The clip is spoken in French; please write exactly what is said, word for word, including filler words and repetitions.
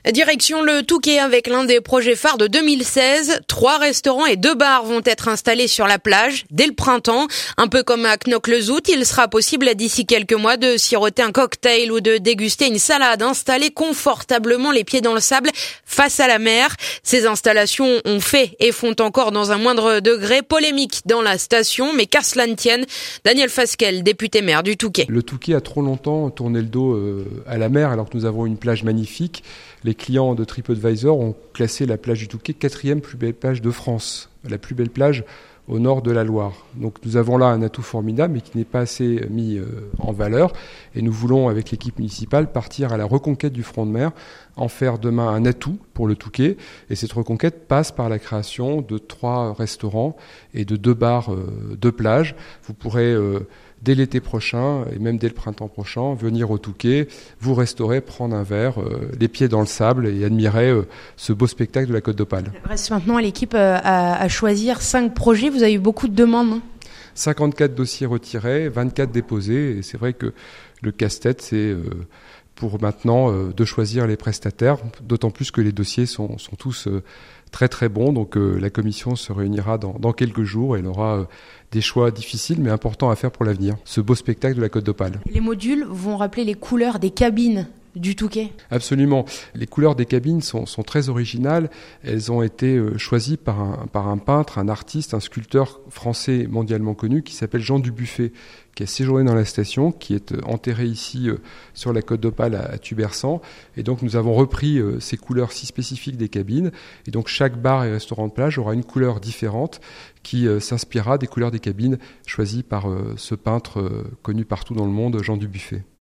Direction le Touquet avec l'un des projets phares de deux mille seize. Trois restaurants et deux bars vont être installés sur la plage dès le printemps. Un peu comme à Knokke-le-Zout, il sera possible d'ici quelques mois de siroter un cocktail ou de déguster une salade installée confortablement les pieds dans le sable face à la mer. Ces installations ont fait et font encore dans un moindre degré polémique dans la station, mais qu'à cela ne tienne, Daniel Fasquelle, député maire du Touquet. Le Touquet a trop longtemps tourné le dos à la mer alors que nous avons une plage magnifique. Les clients de TripAdvisor ont classé la plage du Touquet quatrième plus belle plage de France, la plus belle plage au nord de la Loire. Donc nous avons là un atout formidable mais qui n'est pas assez mis en valeur et nous voulons avec l'équipe municipale partir à la reconquête du front de mer, en faire demain un atout pour le Touquet et cette reconquête passe par la création de trois restaurants et de deux bars de plage. Vous pourrez dès l'été prochain et même dès le printemps prochain venir au Touquet, vous restaurer, prendre un verre, les pieds dans le sable et admirer ce beau spectacle de la Côte d'Opale. Il reste maintenant à l'équipe à, à choisir cinq projets. Vous avez eu beaucoup de demandes, non ? cinquante-quatre dossiers retirés, vingt-quatre déposés. Et c'est vrai que le casse-tête, c'est euh, pour maintenant euh, de choisir les prestataires, d'autant plus que les dossiers sont, sont tous euh, très très bons. Donc euh, la commission se réunira dans, dans quelques jours et elle aura euh, des choix difficiles mais importants à faire pour l'avenir. Ce beau spectacle de la Côte d'Opale. Les modules vont rappeler les couleurs des cabines du Touquet. Absolument. Les couleurs des cabines sont, sont très originales. Elles ont été euh, choisies par un, par un peintre, un artiste, un sculpteur français mondialement connu qui s'appelle Jean Dubuffet, qui a séjourné dans la station, qui est euh, enterré ici euh, sur la Côte d'Opale à, à Tubersan. Et donc nous avons repris euh, ces couleurs si spécifiques des cabines. Et donc chaque bar et restaurant de plage aura une couleur différente qui euh, s'inspirera des couleurs des cabines choisies par euh, ce peintre euh, connu partout dans le monde, Jean Dubuffet.